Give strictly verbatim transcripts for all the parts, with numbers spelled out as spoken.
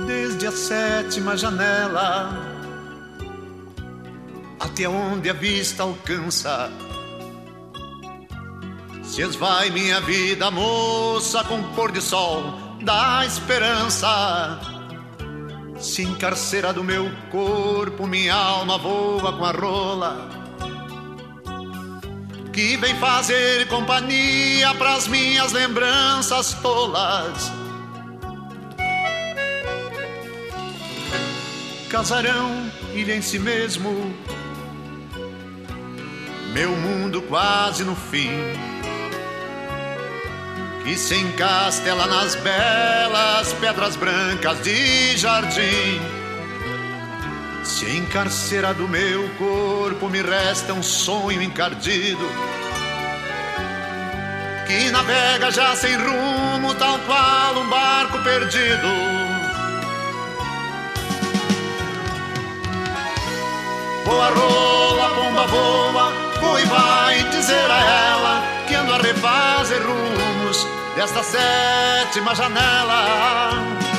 desde a sétima janela até onde a vista alcança. Se esvai minha vida, moça, com pôr de sol da esperança. Se encarcera do meu corpo, minha alma voa com a rola, que vem fazer companhia pras minhas lembranças tolas. Casarão, ilha em si mesmo, meu mundo quase no fim, que se encastela nas belas pedras brancas de jardim. Se encarcera do meu corpo, me resta um sonho encardido, que navega já sem rumo, tal qual um barco perdido. Voa, rola, pomba, voa, voa e vai dizer a ela que ando a refazer rumos desta sétima janela.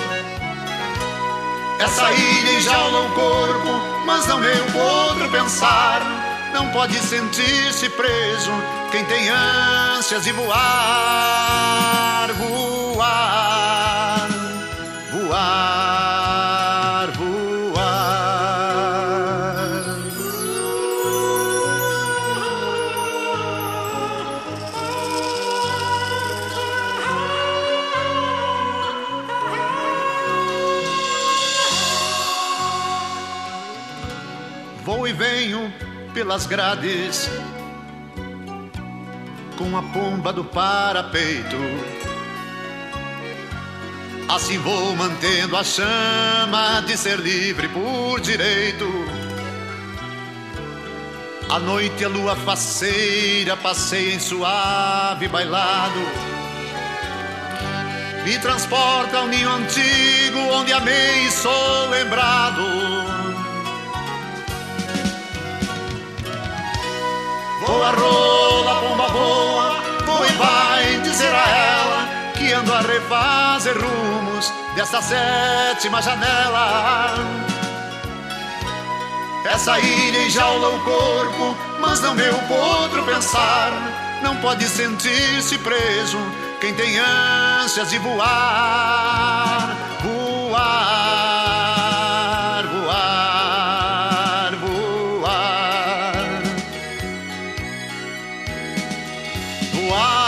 Essa ilha enjaula o corpo, mas não meu outro pensar. Não pode sentir-se preso quem tem ânsias de voar, voar, voar, voar. Vou e venho pelas grades com a pomba do parapeito. Assim vou mantendo a chama de ser livre por direito. À noite a lua faceira passeia em suave bailado, me transporta ao ninho antigo onde amei e sou lembrado. Voa, rola, pomba, voa, voa e vai dizer a ela que ando a refazer rumos desta sétima janela. Essa ilha enjaula o corpo, mas não meu outro pensar. Não pode sentir-se preso quem tem ânsias de voar, voar, voar, voar. Voar.